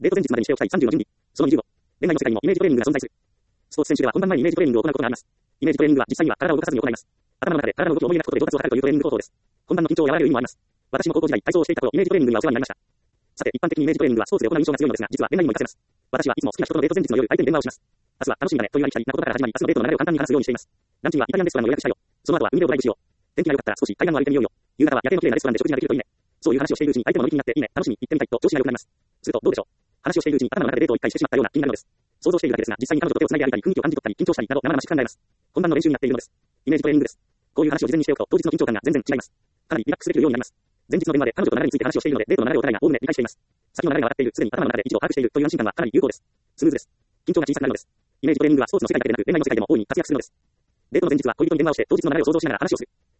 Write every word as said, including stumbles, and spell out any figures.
デート前日までにしておきたいさんじゅうの準備。そのにじゅうご。恋愛の世界にもイメージトレーニングが存在する。スポーツ選手では本番前にイメージトレーニングを行うことがあります。イメージトレーニングは実際には体を動かさずに行います。頭の中で体の動きを思い描くことで上達を図るというトレーニング方法です。本番の緊張を和らげる意味もあります。私も高校時代体操をしていた頃イメージトレーニングにはお世話になりました。さて、一般的にイメージトレーニングはスポーツで行う印象が強いのですが、実は恋愛にも活かせます。私はいつも好きな人とのデート前日の夜、相手に電話をします。明日は楽しみだねというありきたりなことから始まり、明日のデートの流れを簡単に話すようにしています。ランチにはイタリアンレストランを予約したよ。その後は海でドライブしよう。天気が良かったら少し海岸を歩いてみようよ。夕方は夜景の綺麗なレストランで食事ができるといいね。そういう話をしているうちに相手も乗り気になっていいね、楽しみ、行ってみたいと調子が良くなります。するとどうでしょう。話をしているうちに頭の中でデートを一回してしまったような気になるのです。想像しているだけですが、実際に彼女と手をつないで歩いたり、雰囲気を感じ取ったり、緊張したりなど生々しく考えます。本番の練習になっているのです。イメージトレーニングです。こういう話を事前にしておくと、当日の緊張感が全然違います。かなりリラックスできるようになります。前日の電話で彼女と流れについて話をしているので、デートの流れをお互いがおおむね理解しています。先の流れが分かっている、すでに頭の中で位置を把握しているという安心感はかなり有効です。スムーズです。緊張が小さくなるのです。イメージトレーニングはスポーツの世界だけでなく、恋愛の世界でも大いに活躍するのです。デートの前日は恋人に電話をして当日の流れを想像しながら話をする。